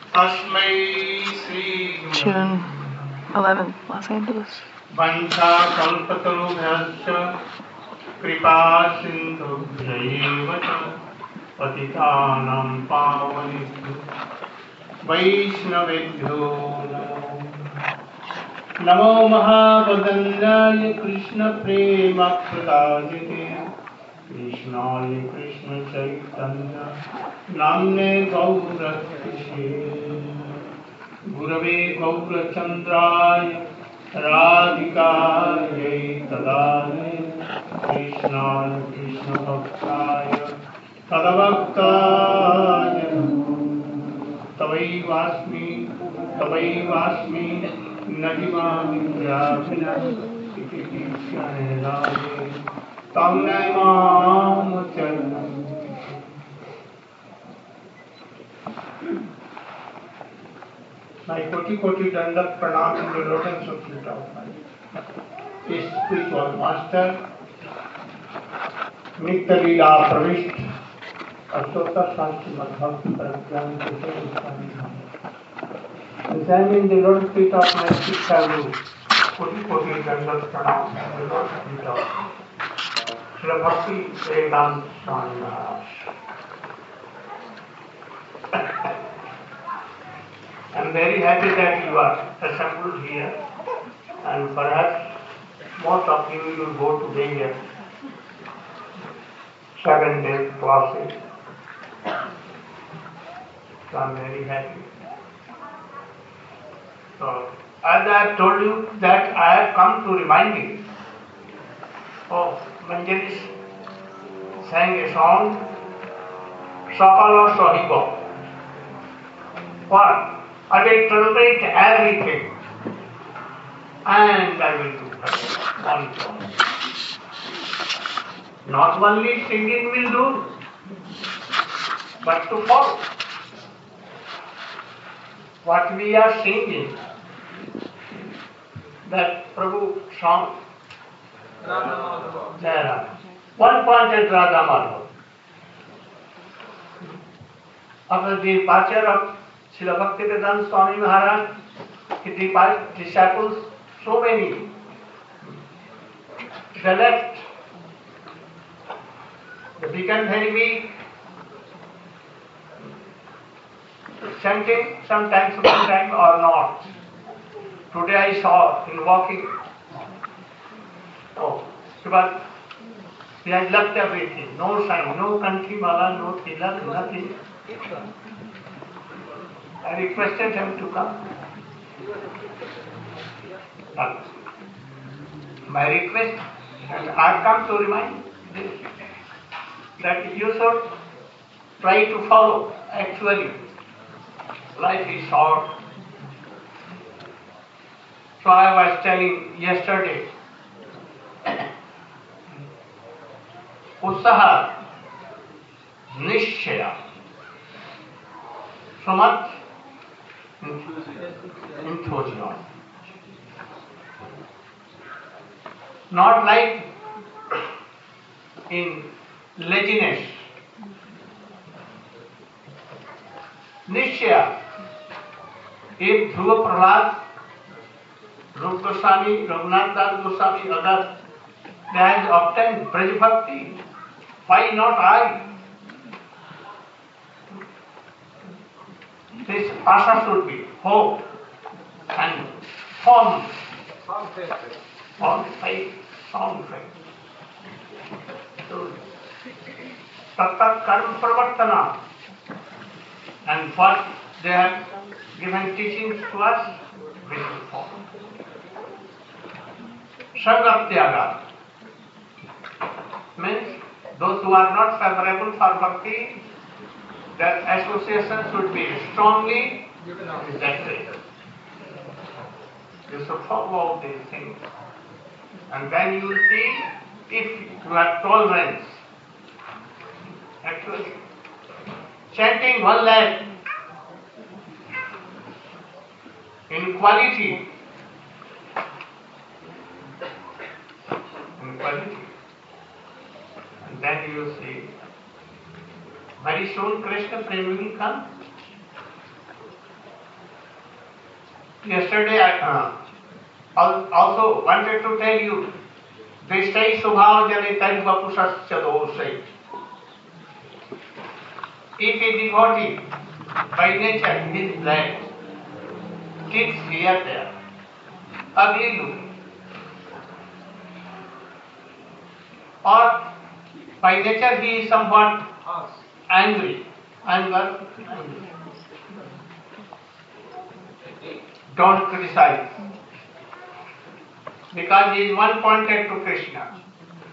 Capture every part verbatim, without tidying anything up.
तस्मै Shri June eleventh, Los Angeles. वंशाकल्पतरुभ्यश्च कृपा सिन्धुभ्यैव च पतितानां पावनेभ्यो वैष्णवेभ्यो नमो महावदन्याय कृष्णप्रेमप्रदायते कृष्णाय कृष्णचैतन्य नाम्ने गौरहृषे गुरवे गौरचन्द्राय राधिकायै तदालये कृष्णाय कृष्णभक्ताय तदभक्ताय तवैवास्मि तवैवास्मि नदिमामिन्द्राभिना इति दीक्षाणेनाये तं नैमामचरणम्। My koti koti dandat pranam in the lotus of feet of my spiritual master, Nitya Leela Pravist, Ashota Shastri Madhvakti Pragyan Kusha Swami. As I am in the lotus feet of my Siksha Guru, koti koti dandat pranam in the lotus feet of Srila Bhakti Vedanta Swami Maharaj. I am very happy that you are assembled here, and perhaps most of you will go today here, seven days classes. So I am very happy. So, as I have told you that I have come to remind you of Manjari sang a song, Sakala Sahiba. What? I will tolerate everything, and I will do one song. Not only singing will do, but to follow. What we are singing, that Prabhu song, Jaya one pointed Radha Madhava. After the departure of Srila Bhaktivedanta Swami Maharaj, his disciples, so many, they left. They became very weak, chanting sometimes one time or not. Today I saw in walking, oh, but he has left everything, no sign, no country mala, no tilak, nothing. I requested him to come. But my request, and I have come to remind this, that you should try to follow. Actually, life is short. So I was telling yesterday, Utsaha, Nishchaya, so much enthusiasm. Not like in laziness. Nishchaya, if Dhruva Prahlad, Rup Goswami, Raghunath Das Goswami, others, they have obtained Braj Bhakti, why not I? This asha should be hope and firm, firm faith, sound faith. So, Tattat Karma Pravartana, and what they have given teachings to us, we should follow. Sangha Tyaga means those who are not favorable for bhakti, their association should be strongly rejected. You should follow all these things. And then you will see if you have tolerance. Actually, chanting one lakh in quality, in quality, and then you will see very soon Krishna Prema will come. Yesterday I uh, also wanted to tell you, Drishtai Subhav Janitai Vapusasya Dosai. If a devotee by nature is black, kids here there, ugly looking, or by nature he is somewhat angry, anger, angry. Don't criticize, because he is one pointed to Krishna.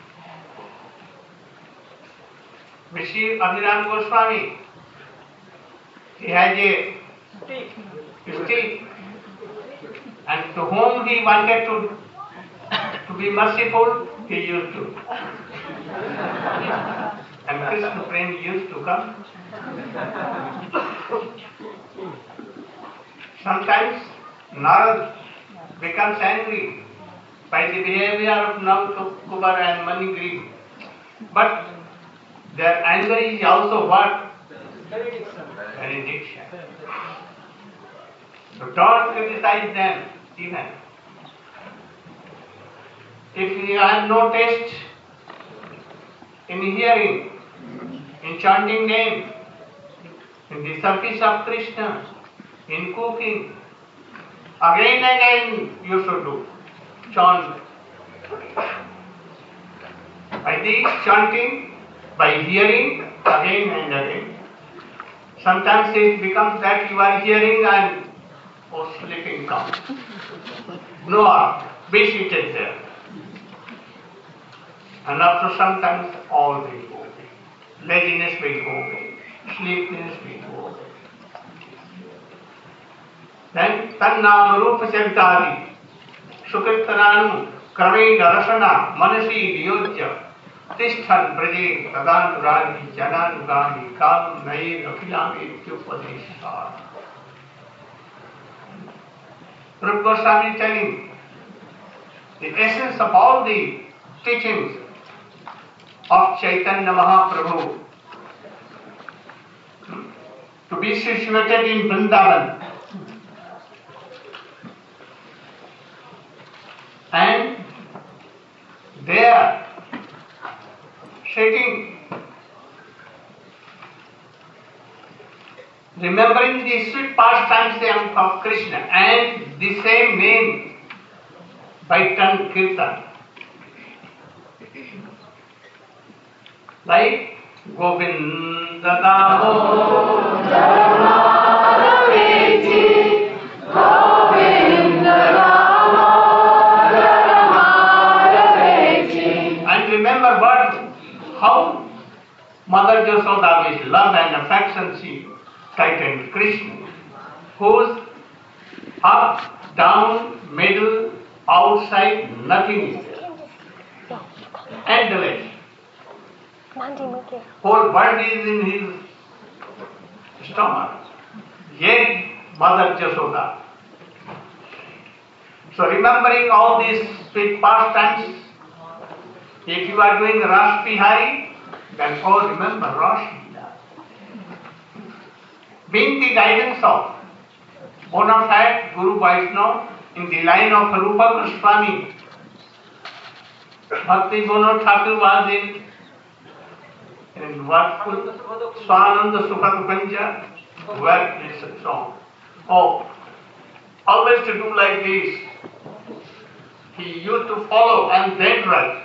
Rishi Abhiram Goswami, he has a stick, and to whom he wanted to, to be merciful, he used to. And Krishna Prem used to come. Sometimes Narad becomes angry by the behavior of Navkubar and Manigri. But their anger is also what? Benediction. So don't criticize them even. If you have no taste in hearing, in chanting name, in the service of Krishna, in cooking, again and again you should do. Chant. By this chanting, by hearing, again and again. Sometimes it becomes that you are hearing and oh, sleeping comes. No, be seated there. And after some time, all will go away. Laziness will go away. Sleepiness will go away. Then, Tannam Rupa Chavitadi, Sukritananu, Kravena Rasana, Manasi Vyojya, Tisthan Praje, Tadanurani, Jananugani, Kam Nair, Akhilami, Tyupadeshar. Rupa Goswami is telling the essence of all the teachings of Chaitanya Mahaprabhu to be situated in Vrindavan. And there, sitting, remembering the sweet pastimes of Krishna and the same name by tongue kirtan. Like Govinda Damo Dharmaraveti, Govinda Damo Dharmaraveti. And remember what, how Mother Jasoda with love and affection she frightened Krishna, whose up, down, middle, outside, nothing is there. Endless. Whole world is in his stomach. Yet Mother Jasoda. So remembering all these sweet pastimes, if you are doing Ras Bihari, then oh remember Ras Leela. Being the guidance of bona fide Guru Vaishnava in the line of Rupa Goswami, Bhakti Vinod Thakur was in in what Swananda Sukhad Panja, where is a song. Oh, always to do like this. He used to follow and then write.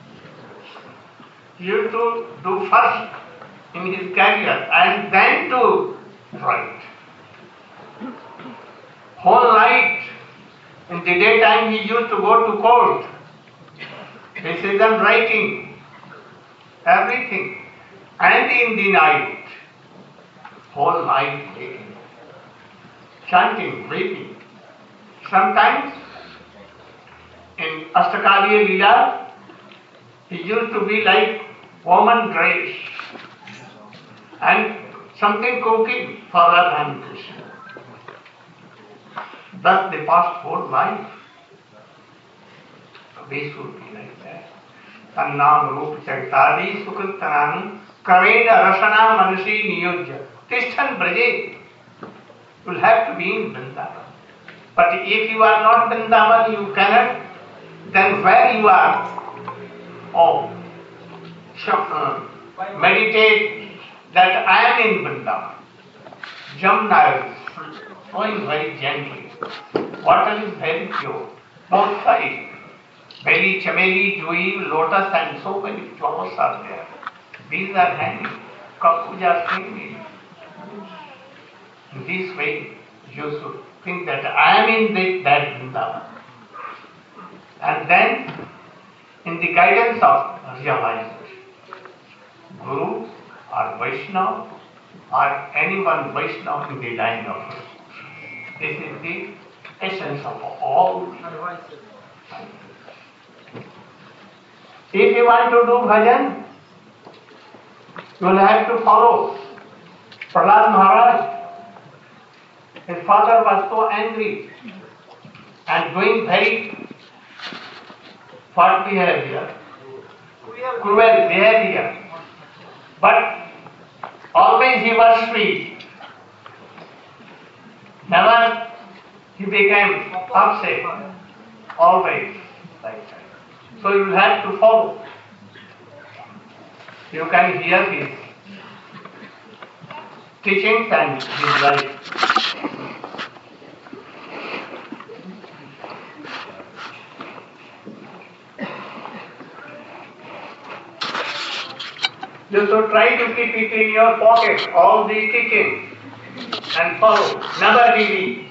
He used to do first in his career and then to write. Whole night, in the daytime he used to go to court. This is done writing, everything. And in the night, whole night taking, chanting, weeping. Sometimes in Astakaliya Leela, he used to be like woman dress and something cooking for Radha and Krishna. Thus they passed whole life. We should be like that. Tannam Rupa Chaitadi Sukritananu Kravena Rasana Manasi Niyojya. Tisthan Braje. Will have to be in Vrindavan. But if you are not Vrindavan, you cannot, then where you are? Oh, uh, meditate that I am in Vrindavan. Jamuna is flowing very gently. Water is very pure. Both sides. Belly, chameli, jui, lotus and so many flowers are there. These are hanging. Kapuja hanging. In this way, you should think that I am in this, that Vrindavan. And then, in the guidance of realization, Guru or Vaishnava or anyone Vaishnava in the line of truth. This is the essence of all. If you want to do bhajan, you will have to follow Prahlad Maharaj. His father was so angry and doing very false behavior, cruel behavior. But always he was sweet. Never he became upset. Always like that. So you will have to follow. You can hear his teachings and his life. You should try to keep it in your pocket, all these teachings, and follow, never delete.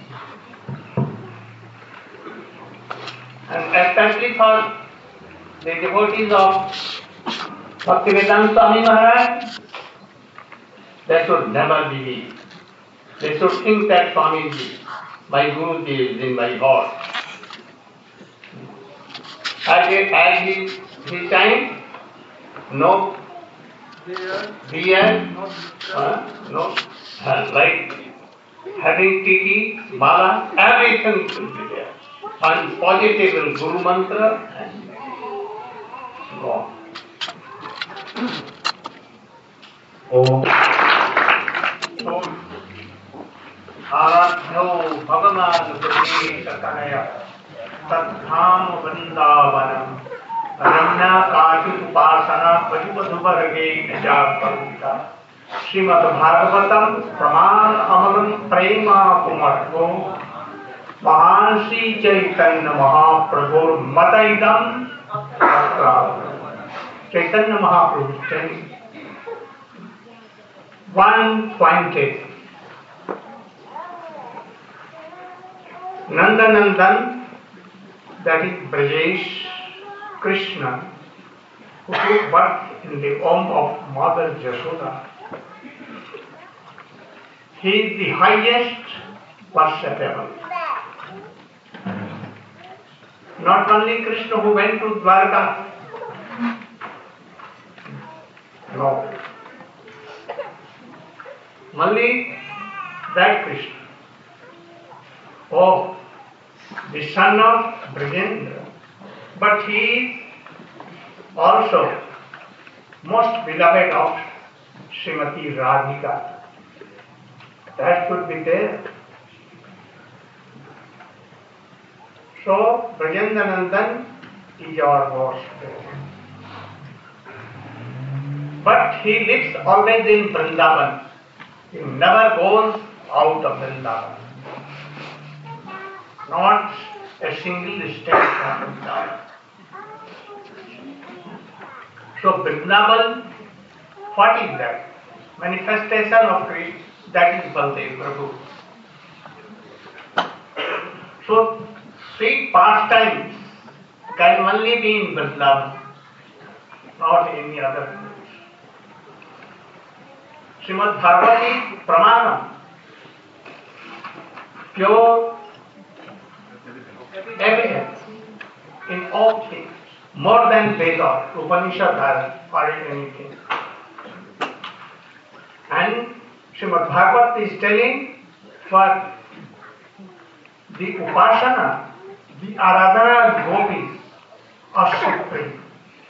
And especially for the devotees of Bhaktivedanta Swami Maharaj, they should never believe. They should think that Swamiji, my Guruji is in my heart. At his, his time, no beer, uh, no, uh, like having tiki, mala, everything should be there. And positive Guru mantra and go on. Om. Om. Aradhyo Bhagavan Prati Sakanaya Tadham Vrindavanam Ramya Kashi Upasana Pajubadhubarage Najakavita Srimad Bhagavatam Praman Amalam Prema Kumarko Mahansi Chaitanya Mahaprabhu Mataidam Chaitanya Mahaprabhu telling one pointed Nandanandan, that is Brajesh Krishna, who took birth in the womb of Mother Jashoda. He is the highest worshipable. Not only Krishna who went to Dwarka. No. Only that Krishna. Oh, the son of Brajendra. But he is also most beloved of Srimati Radhika. That should be there. So, Brajendranandan is our boss. But he lives always in Vrindavan. He never goes out of Vrindavan. Not a single step from Vrindavan. So, Vrindavan, what is that? Manifestation of Krishna, that is Baldev Prabhu. So, sweet pastimes can only be in Vrindavan, not any other place. Srimad Bhagavad is Pramanam, pure evidence in all things, more than Veda, Upanishad or anything. And Srimad Bhagavad is telling for the Upasana, the Aradhana gopis are supreme.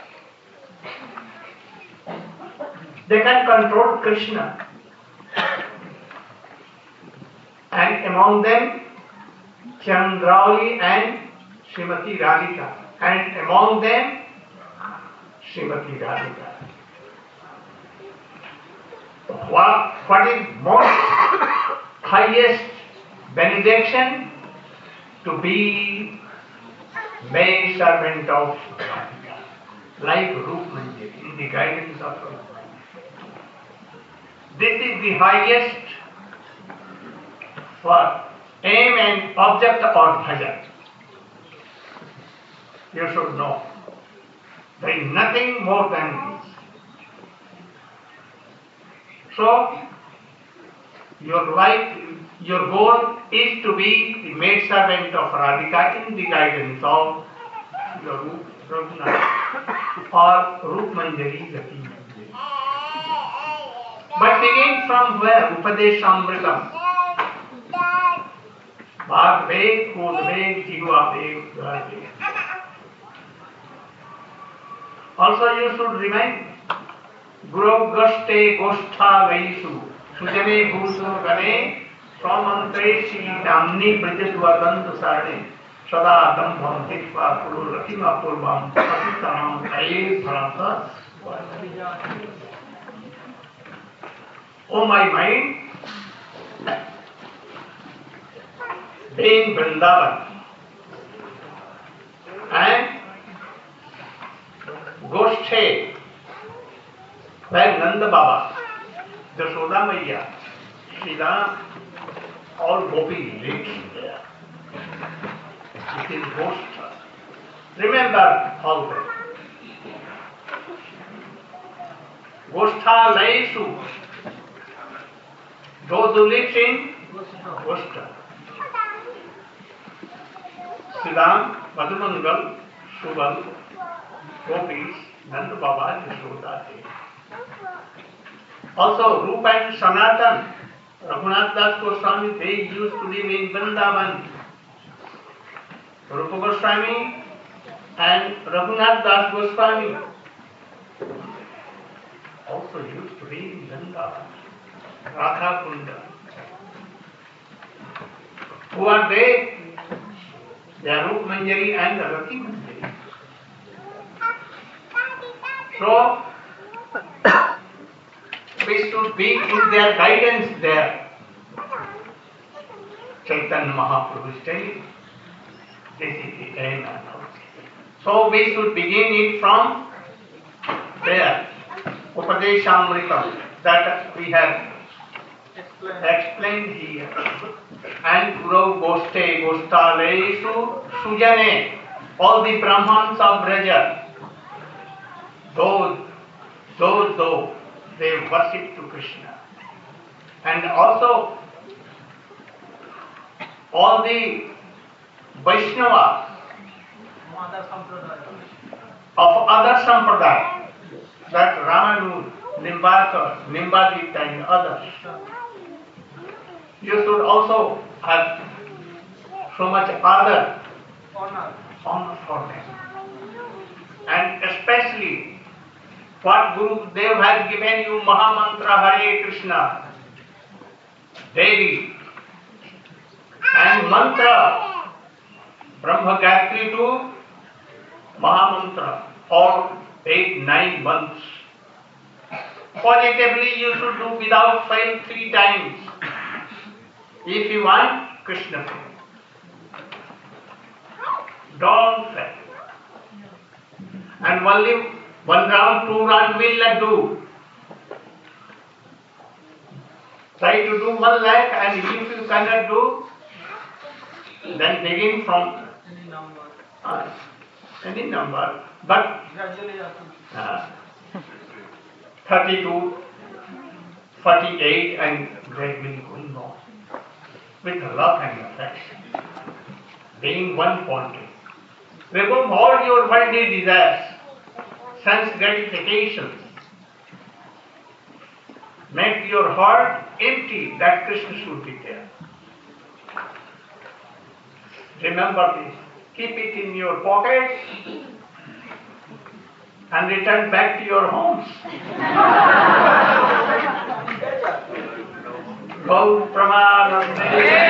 They can control Krishna. And among them, Chandrauli and Srimati Radhika, and among them Srimati Radhika. What, what is most highest benediction? To be maid servant of Radhika, like Rup Manjari, in the guidance of Rup Manjari. This is the highest for aim and object of bhajan. You should know. There is nothing more than this. So, your life, your goal is to be the maid servant of Radhika in the guidance of your Rup Raghunath or Rup Manjari Gati Manjari. But begin from where? Upadeshamritam. Bhag Veg, Kod Veg, Jigva Veg, Udhar Veg. Also you should remind Guru Gaste Goshtha Vaisu Sujane Bhusu Gane Swamantre Shri Damni Bridjadvadantu Sarne Sada Dambham Dikva Kuru Rakima Purvam Patitanam Aye Bharata. Oh my mind, being Vrindavan and Goshthe, where Nanda Baba, Jashoda Maiya, Shri Ram, all Gopi lives there. It is Goshtha. Remember all that. Goshtha Laisu, those who live in Goshtha. Shri Ram, Madhumangal, Subal, Gopis, Nanda Baba, Jashoda. Also, Rupa and Sanatan, Raghunath Das Goswami, they used to live in Vrindavan. Rupa Goswami and Raghunath Das Goswami also used to live in Vrindavan. Radha Kunda. Who are they? They are Rup Manjari and Rati Manjari. So, we should be in their guidance there. Chaitanya Mahaprabhu is telling, this is the aim and objective. So we should begin it from there. Upadeshamritam, that we have explained here. And Guru Goste Goshtalesu Sujane, all the Brahmans of Braja, those, those, those, they worship to Krishna. And also, all the Vaishnavas of other sampradaya, that Ramanu, Nimbarkar, Nimbadita and others, you should also have so much other honor for them. And especially what Guru Dev has given you, Mahamantra Hare Krishna, daily, and mantra, Brahma Gayatri to Mahamantra, or eight, nine months. Positively you should do without fail three times. If you want Krishna fail. Don't fail. And only one round, two round will not do. Try to do one lakh, and if you cannot do, then begin from any number. Uh, any number. But uh, thirty-two, forty-eight, and gradually going on with love and affection, being one quantity. Remove all your worldly desires, sense gratifications. Make your heart empty that Krishna should be there. Remember this. Keep it in your pockets and return back to your homes. Go Pramanande.